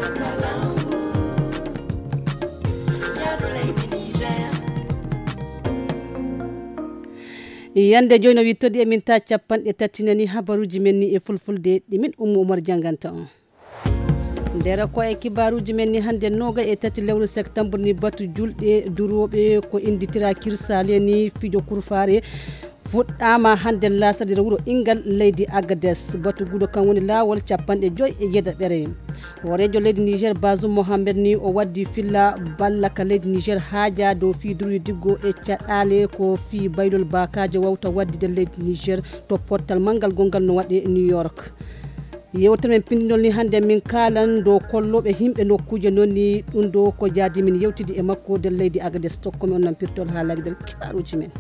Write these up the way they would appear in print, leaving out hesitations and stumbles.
yande joyno wittodi emin ta capanɗe tatinani habaruji men ni e fulfulde ɗimin Oumar janganta on ndera ko e kibaruji men ni hande noga e tati lewru septembre ni batu julɗe duroɓe ko inditira kirsale ni fijo kurfare fuɗɗama hande lasadira wuro ingal leydi Agadez batu gudo kan woni lawol capanɗe joy e yeɗaɓere horejo leydi Niger Bazoum Mohamed ni o waddi filla balla ka leydi Niger haaja dow fiiduru diggo e caɗale ko fi baylol bakajo wawta waddide leydi Niger to portal mangal gongal no waɗe New York yewtere men pindinol ni hande min kalan do kolloɓe himɓe nokkuje noon ni ɗum do ko jaadi min yewtidi e makko del leydi Agadez tokkomi on nampirtol haalaki del kibaruji men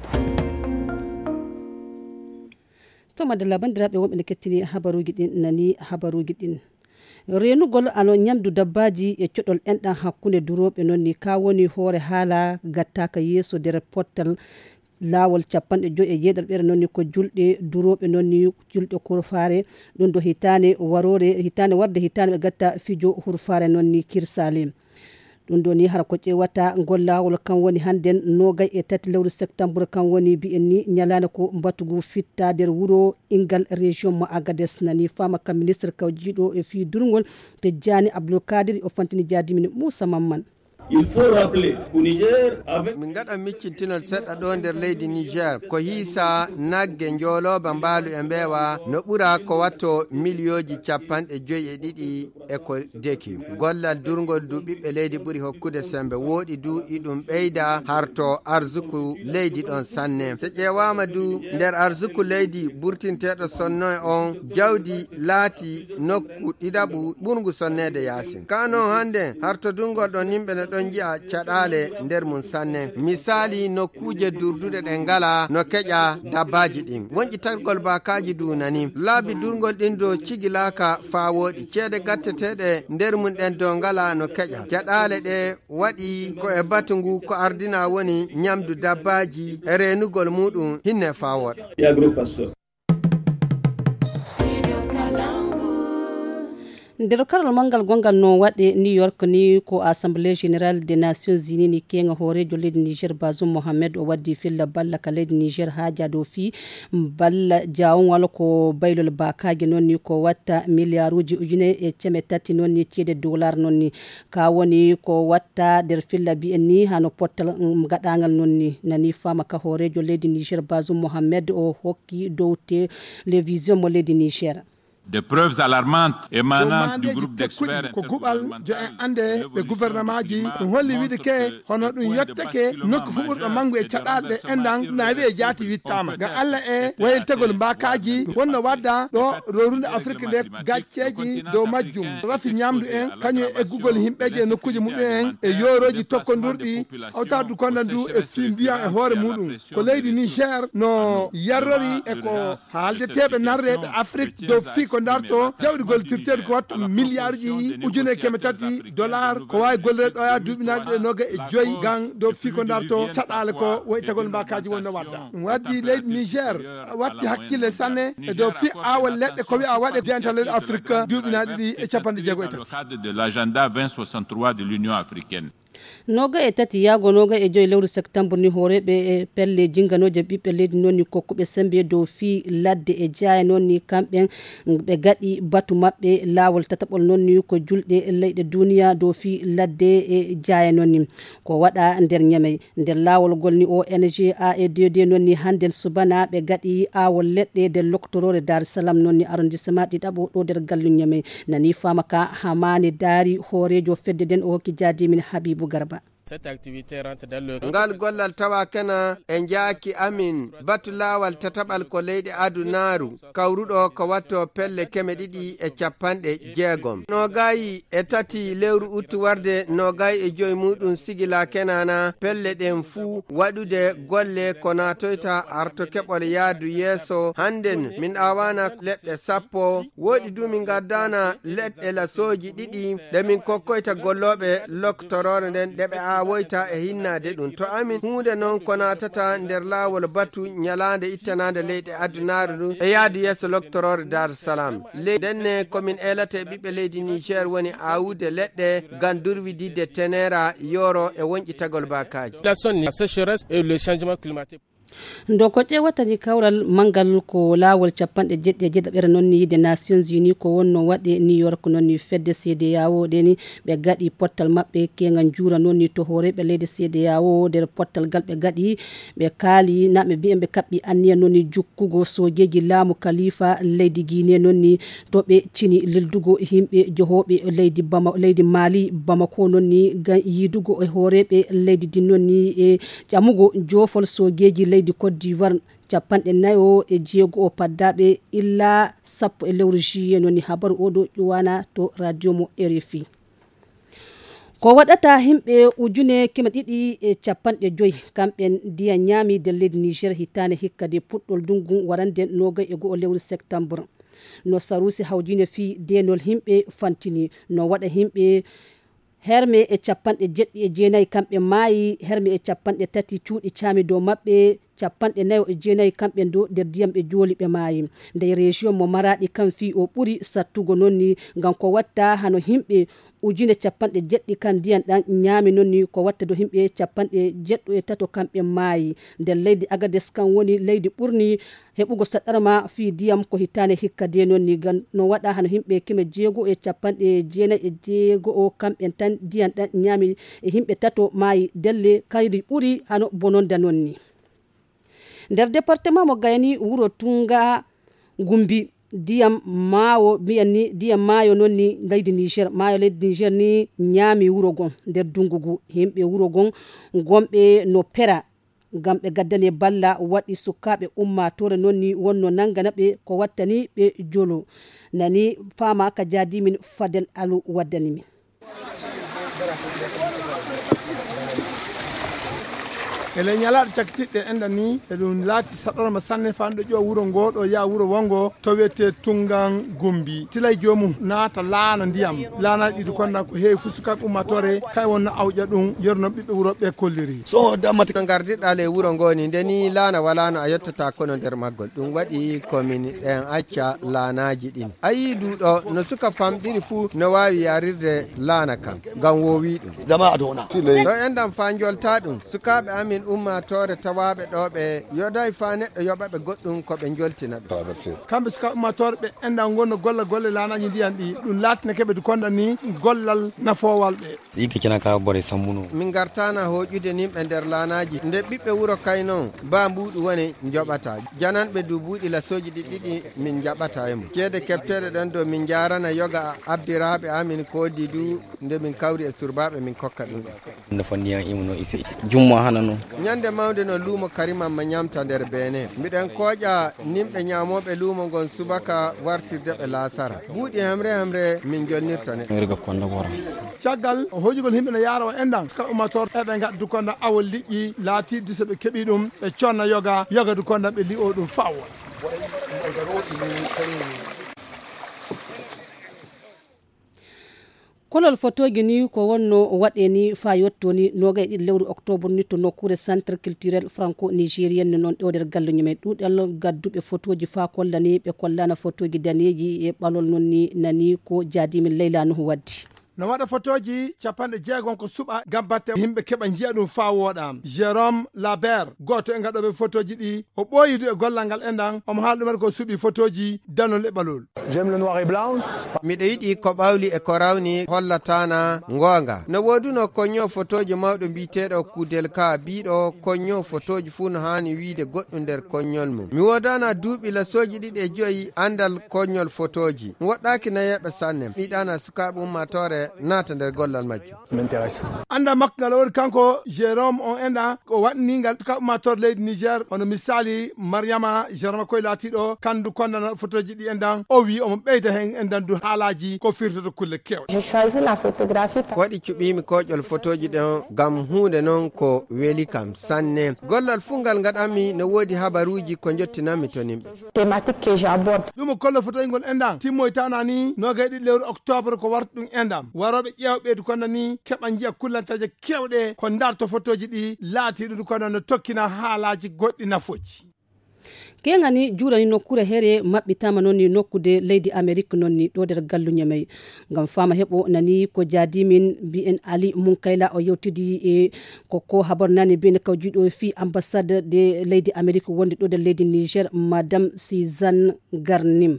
to madalla bandiraɓe wonɓe ne kettini habaruji ɗin nani habaruji ɗin renugol ano ñamdu dabbaji e coɗol enɗan hakkunde duroɓe noon ni ka woni hoore haala gattaka yeeso nder pottal lawol capanɗe joyi e jeeɗaɓere noon ni ko julɗe duroɓe noon ni julɗe kurfare ɗum do hitane warde hitane ɓe gatta fijo hurfare noon ni kirsale ɗum ɗo ni hara ko ƴewata ngol lawol kan woni hannden nogay e tati lewru septembre kan woni mbi'en ni ñalande ko batugu fitta nder wuro ingal région mo Agadez nani fama ka ministre kawjiɗo e fi durgol te Diani Abdoul Kadir o fantini jaadimin Moussa Mamman. Il faut rappeler qu'au Niger min gaɗa miccintinol seɗɗa ɗo nder leydi Niger ko hiisa nagge njoloba mbaalu e mbeewa no ɓura ko watto milioji capanɗe joyi e ɗiɗi e ko deki gollal durgol du ɓiɓɓe leydi ɓuri hokkude sembe woɗi du iɗum ɓeyda harto arsuku leydi ɗon sanne so ƴewama du nder arsuku leydi burtinteɗo sonno e on jawdi laati nokku ɗiɗaɓu ɓurgu sonnede yaasin kanon hande harto durgol ɗon yimɓe ne ɗon jiya caɗale nder mum sanne misali nokkuje durduɗe ɗe ngala no keƴa dabbaji ɗin wonƴi tagol bakaji dunani laabi durgol ɗin do cigilaka fawoɗi ceede gatteteɗe nder mum ɗen do ngala no keƴa caɗale ɗe waɗi ko e batungu ko ardina woni ñamdu dabbaji e renugol muɗum hinne fawoɗa nder karol mangal gongal no waɗe New York ni ko Assemblée Générale des Nations Unies ni kenga horejo leydi Niger Bazoum Mohamed o waddi filla balla ka leydi Niger haaja dow fi balla jawngol ko baylol bakaje noon ni ko watta milliarduji ujune e ceme tati noon ni ceede dollar noon ni ka woni ko watta nder filla bi en ni hano pottal gaɗangal noon ni nani fama ka horejo leydi Niger Bazoum Mohamed o hokki dow télévision mo leydi Niger. Des preuves alarmantes émanant du groupe d'experts ko gubal jo en ande be gouvernement ji ɗum holli wiide ke hono ɗum yettake nokku fu ɓurɗo mangu e caɗalɗe endan naawi e jaati wittama ngam Allah e wayiltegol mbakaji wonno wadda ɗo rorunde Afrique nde gacceji dow majjum rafi ñamdu en kañum e eggugol himɓeje e nokkuji muɗum en e yoroji tokkodurɗi hawtadu kondandu e fi ndiyan e hoore muɗum ko leydi Niger no yarrori e ko haaldeteɓe narreɓe Afrique dow fi ko darto jawdi gollitirteɗo ko wattu milliards ujune keme tati dollar ko wawi gollere ɗo ya duuɓinaɗe noga e joyi gan dow fi ko darto caɗale ko woyi tagol mbakaji wonno wadda ɗum waddi leydi Niger watti hakkille sanne e dow fi awol leɗɗe ko wiya waɗe dental leydi Afrique duuɓinaɗe ɗi e capanɗe jeego e tati cadre de l'agenda 2063 de l'Union africaine. noga e tati yago noga e joyi lewru septembre ni horeɓe e pelle jinganoje ɓiɓɓe leydi noon ni kokkuɓe sembe dow fi ladde e jaaya noon ni kamɓe ɓe gaɗi batu maɓɓe lawol tataɓol noon ni ko julɗe leyɗe duniya dow fi ladde e jaaya noon ni ko waɗa nder ñamey nder lawol gol ni ONG AEDD noon ni handen subana ɓe gaɗi awol leɗɗe nder loctorore Dar Salam noon ni arrondissement ɗiɗaɓo ɗo nder gallu ñamey nani fama ka hamani daari horejo fedde den o hokki jaadimin Habibou Garba. Cette activité rentre dans le ngal gollal tawa kana e jaaki amin batu lawal tataɓal ko leydi adunaru kawruɗo ko watto pelle keme ɗiɗi e capanɗe jeegom nogayi e tati lewru uttu warde nogayi e joyi muɗum sigila kenana pelle ɗen fuu waɗude golle ko natoyta arto keɓol yaadu yeeso hannden min awana leɗɗe 10 woɗi du min gaddana leɗɗe lasoji ɗiɗi ɗe min kokkoyta golloɓe loktorore nden ɗeɓe a woyta e hinnade ɗum to amin hunde noon kona tata nder laawol batu nyalande ittanande leyɗe addunaare ɗum e yaadu yesso loctorore Dar es Salaam denne komin elata e ɓiɓɓe leydi Niger woni awude leɗɗe gam durwidide tenera yoro e wonƴitagol bakaji. La sécheresse et le changement climatique. ndo ko ƴewatani kawral mangal ko laawol capanɗe jeɗɗiɗaɓere noon ni yide Nations Unies ko wonno waɗe New York noon ni fedde CEDEAO ɗeni ɓe gaɗi pottal maɓɓe kegan juura noon ni to horeɓe leydi CEDEAO nder pottal gal ɓe gaɗi ɓe kaali naɓe mbiyen ɓe kaɓɓi anniya noon ni jukkugo sojeji laamu Khalifa leydi Guinée noon ni to ɓe cini lildugo himɓe johoɓe leydi Mali Bamako noon ni gan yidugo e horeɓe leydi din noon ni e ƴamugo jofol sojeji leydi Côte d'Ivoire capanɗe nayo e jeego o paddaɓe illa sappo e lewru juillet noon ni habaru oɗo ƴuwana to radio mo RFI. Ko waɗata himɓe 1,250 kamɓe ndiya ñaami de leydi Niger hitane hikkade puɗɗol dungu warande 21 lewru septembre no sarusi hawjine fi denol himɓe fantini no waɗa himɓe herme e capanɗe jeɗɗi e jeenayi kamɓe maayi herme e capanɗe tati cuuɗi caami dow maɓɓe capanɗe nayo e jeenayi kamɓe do nder ndiyam ɓe jooli ɓe maayi nde région mo Maradi kam fi o ɓuri sattugo noon ni ngam ko watta hano himɓe 1,50 kan ndiyan ɗan ñaami noon ni ko watta do himɓe 103 kamɓe maayi nder leydi Agades kan woni leydi ɓurni heɓugo saɗarma fi ndiyam ko hitane hikkade noon ni gan no waɗa hano himɓe 9,9 kamɓe tan ndiyan ɗan ñaami e himɓe 3 maayi delle kayri ɓuri hano bononda noon ni nder département mo Gayani wuro Tunga Gumbi diyam maawo mbiyanni diyam maayo noon ni leydi Niger maayo leydi Niger ni ñaami wuro gon nder dungugu himɓe wuro gon gomɓe no pera ngam ɓe gaddane balla waɗi sukaɓe ummatore noon ni wonno nangana ɓe ko wattani ɓe jolo nani fama ka jadimin Fadel Alu waddani min. ele ñalaɗo cakkitiɗɗe enɗan ni e ɗum laati saɗorma sanne fanɗo ƴo wuro ngo ɗo ya wuro wongo to wiyete Tungan Gumbi tilay jomum naata laana ndiyam laanaji ɗiɗi konna ko heewi fu sukaɓe ummatore kay wonno awƴa ɗum yerno ɓiɓɓe wuro ɓe kolliri so damata no gardiɗɗa le wuro ngo ni ndeni laana walano a yettata kono nder maggol ɗum waɗi commune ɗen acca laanaji ɗin ayi duɗo no suka famɗiri fu no wawi yarirde laana kam ngam wowi ɗum zama adona ɗo enɗam fa jolta ɗum sukaɓe amin ummatore tawaɓe ɗo ɓe yoday fa neɗɗo yoɓaɓe goɗɗum ko ɓe joltina ɗum kamɓe suka ummatore ɓe enɗan gonno golle laanaji ndiyan ɗi ɗum laatine keɓe konɗa ni gollal nafowal ɓe yiki kina ka bore sammuno min gartana hoƴude nimɓe nder laanaji nde ɓiɓɓe wuro kay noon ba mbuɗu woni joɓata jananɓe dubuɗi lasoji ɗiɗɗiɗi min jaɓata e mum keede kepteɗe ɗon do min jarana yoga abbiraɓe amin kodi du nde min kawri e surbaɓe min kokka ɗum no fandiyan imuno isi jummo hanano ñande mawde no luumo karimamma ñamta nder Benin mbiɗen kooƴa nimɓe ñamoɓe luumo ngon subaka wartirde ɓe laasara buuɗi hemre min jolnirtane erga konda wora caggal hojugol himɓe no yaaro enɗan suka ummator eɓe gaddu konda awol liƴƴi laatidde so ɓe keeɓi ɗum ɓe conna yoga du konda ɓe li'o ɗum fawwa kolol photoji ni ko wonno waɗe ni fa yettoni nogay ɗiɗi lewru octobre ni to nokkure centre culturel franco nigérienne noon ɗo nder galluñu men ɗuɗal gadduɓe photoji fa kollani ɓe kollana photoji daneji e ɓalol noon ni nani ko jadimin Leyla Nuhu waddi no waɗa photoji 60 ko suɓa gam batte yimɓe keɓa jiya ɗum fa woɗam Jérôme Labert goto e gaɗoɓe photoji ɗi o ɓooyidu e gollal ngal enɗan omo haala ɗumen ko suuɓi photoji danol e ɓalol j'aime le noir et blanc miɗo yiɗi ko ɓawli e ko rawni hollatana gonga no woduno koño photoji mawɗo mbiteɗo kudel ka biɗo koño photoji fuu no hani wiide goɗɗo nder koñol mum mi wodana duuɓi lasoji 2 andal koñol photoji mi woɗɗaki nayeɓe sanne ɗiɗana sukaɓe ummatore naata nder gollal majjo m'intéresse anda makko ngal woni kanko Jérôme on enɗa ko waɗni ngal sukaɓe ummatore leydi Niger hono misali Mariama Jérôme koye laatiɗo kandu kondana photoji ɗi enɗan o wi omo ɓeyda hen enɗan du haalaji ko firtoto kulle kewɗe je choisis la photographie waɗi cuɓimi koƴol photoji ɗen gam hunde noon ko weeli kam sanne gollal fu ngal gaɗanmi no woodi habaruji ko jottinanmi to nimɓe thématique que j'aborde ɗum kollo photoji ngol enɗan timmoytana ni nogay ɗiɗi lewru octobre ko warta ɗum enɗam waroɓe ƴewɓe du kono ni keɓa jiya kullantaje kewɗe ko darto photoji ɗi laatiɗo du kono no tokkina haalaji goɗɗi nafoji. kengani jurani nokkure here maɓɓitama noon ni nokkude leydi Amérique noon ni ɗo nder galluña may ngam fama heɓo nani ko jaadimin mbi'en Ali Munkayla o yewtidi e ko habaru nani bene kawjiɗo fi ambassade de leydi Amérique wonde ɗo nder leydi Niger madame Suzanne Garnim.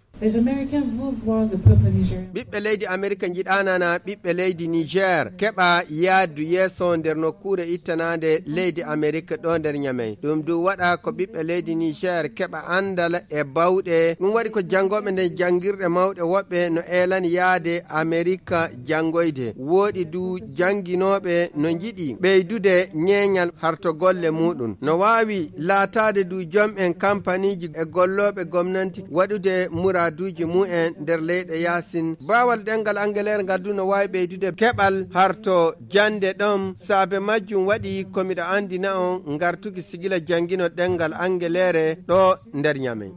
ɓiɓɓe leydi Amérique jiɗanana ɓiɓɓe leydi Niger keɓa yaadu yeeso nder nokkure ittanade leydi Amérique ɗo nder ñamey ɗum du waɗa ko ɓiɓɓe leydi Niger keɓa andal e bawɗe ɗum waɗi ko jangoɓe nde jangirɗe mawɗe woɓɓe no elani yaade Amérique jangoyde woɗi du janginoɓe no jiɗi ɓeydude ñeñal harto golle muɗum no wawi laatade du jom'en kampaniji e golloɓe gomnanti waɗude muraduji mu'en nder leyɗe yasin bawal ɗengal angelaire ngal no wawi ɓeydude keɓal harto jande ɗom saabe majjum waɗi komiɗo andina on gartuki sigila jangino ɗengal angelaire ɗo nder ñamey.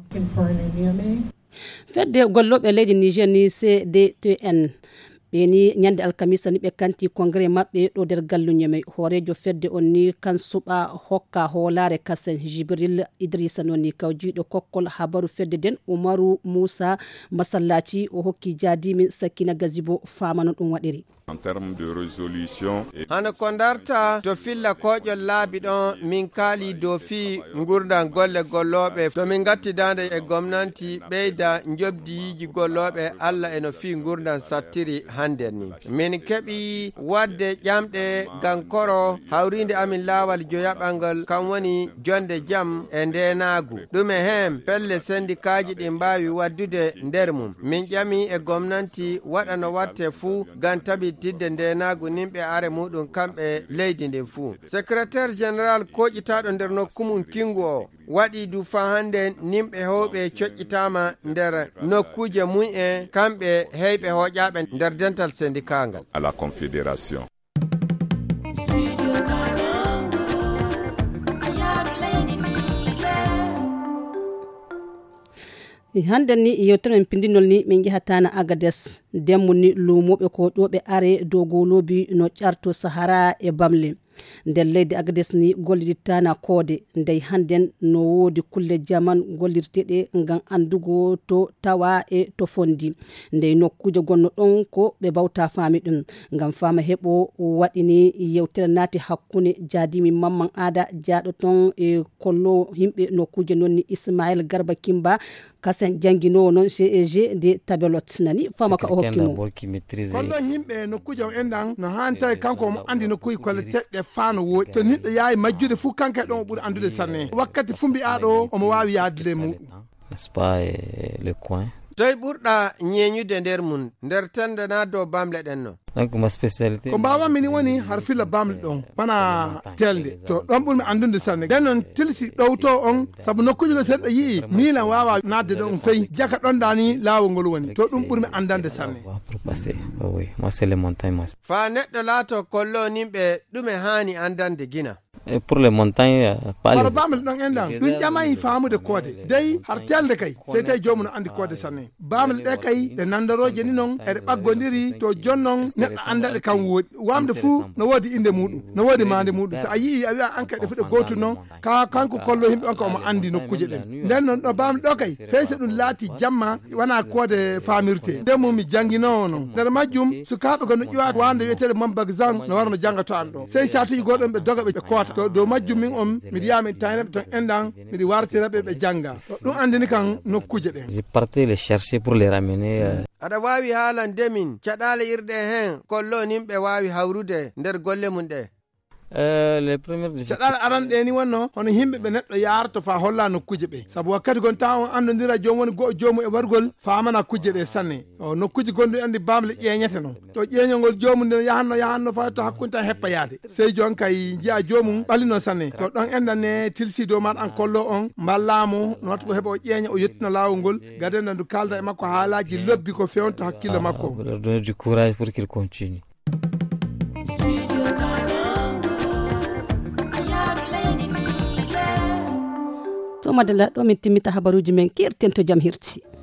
fedde golloɓe leydi Niger ni CDTN ɓeni ñande alkamisa ni ɓe kanti congrès maɓɓe ɗo nder galluñe may hoorejo fedde on ni kan suɓa hokka hoolare kasen Jibril Idrissa noon ni kawjiɗo kokkol habaru fedde den Umaru Moussa Masallaci o hokki jaadimin Sakina Gazibo fama no ɗum waɗiri. En termes de résolution hano ko darta to filla koƴol laabi ɗon min kaali dow fi gurdan golle golloɓe to min gattidande e gomnanti ɓeyda jobdiyiji golloɓe Allah eno fi gurdan sattiri hande ni min keɓi wadde ƴamɗe gankoro hawrinde amin laawal joyaɓalngol kam woni jonde jaam e ndenagu ɗume hen pelle syndicat ji ɗi mbawi waddude nder mum min ƴami e gomnanti waɗa no watte fuu gam tabitidde ndenagu nimɓe are muɗum kamɓe leydi ndin fuu secrétaire général koƴitaɗo nder nokkumum kingu o waɗi du fa hande nimɓe hewɓe coƴƴitama nder nokkuje mu'en kamɓe heyɓe hoƴaɓe nder dental syndicat ngal à la confédération. hande ni yewtere men pindinol ni min jahatana Agades demmu ni lumoɓe ko ɗoɓe are dow golobi no ƴarto Sahara e Bamle nder leydi Agades ni gollidittana koode ndey handen no woodi kulle jaman gollirteɗe ngam andugo to tawa e to fondi ndey nokkuje gonno ɗon ko ɓe bawta faami ɗum ngam fama heɓo waɗini yewtere naati hakkunde jaadimi Mamman Ada jaaɗo ton e kollo himɓe nokkuje noon ni Ismaël Garba Kimba kasen janginowo noon CEG de Tabelot nani fama ka o hokkimo kollo himɓe nokkuje o enɗan no hanta kanko mo andi nokkuji kolle teɗɗe faano woɗi to neɗɗo yaawi majjude fuu kanka ɗon o ɓuri andude sanne wakkati fuu mbiyaɗo omo wawi yaadude muɗum n'est-ce pas le coin toye ɓurɗa ñeñude nder mum nder tende na dow bamle ɗen no donc ma spécialité ko mbawamini woni har filla bamle ɗon wona telde to ɗon ɓurmi andude sanne nden noon tilsi ɗowto on saabu nokkuje ɗo sen ɗo yii milan wawa nadde ɗo on feyi jaka ɗon dani laawol ngol woni to ɗum ɓurmi andande sanne pour passer oui moi c'est les montagnes fa neɗɗo laato kollo nimɓe ɗume hani andande gina pour les montagnes pas les bamle ɗon enɗan ɗum ƴamayi famude koode dey har telde kay sey tawi jomum no andi koode sanne bamle ɗe kay ɗe nandaroje ni noon eɗe ɓaggodiri to jonnon neɗɗo andaɗe kam woodi wamde fuu no woodi inde muɗum no woodi mande muɗum so a yii a wiya enquête fuɗe gotu noon kanko kollo yimɓe on ka omo andi nokkuje ɗen nden noon ɗo bamle ɗo kay feyse ɗum laati jamma wona koode famirte nden mum mi jangguinowo noon nder majjum sukaɓe ko no ƴuwata wande wiyetede Mambagzan no warno janggato an ɗo sey satuji goɗon ɓe doga ɓe koota to dow majjum min on miɗa yiya mi tawinaɓe ton enɗan miɗa wartiraɓe ɓe jangga ɗum andini kan nokkuje ɗen je partais les chercher pour les ramener aɗa wawi haalande min caɗale irɗe hen kollo nimɓe wawi hawrude nder golle mum ɗe les premières caɗale aranɗe ni wonno hono yimɓe ɓe neɗɗo yarto fa holla nokkuje ɓe saabu wakkati gon taw on andodira jomum woni goho jomum e wargol famana kujje ɗe sanne o nokkuje gonɗe andi bamle ƴeñete noon to ƴeñolngol jomum nde yahanno fa to hakkunde tan heppa yaade sey jon kay jiya jomum ɓallino sanne to ɗon endanne tilsi dow maɗa an kollo on mballamo no watta ko heeɓa o ƴeeña o yettino lawol ngol gaden nandu kalda e makko haalaji lobbi ko fewnto hakkille makko donner du courage pour qu'il continue to madalla ɗo min timmita habaruji men kerten to jam hirti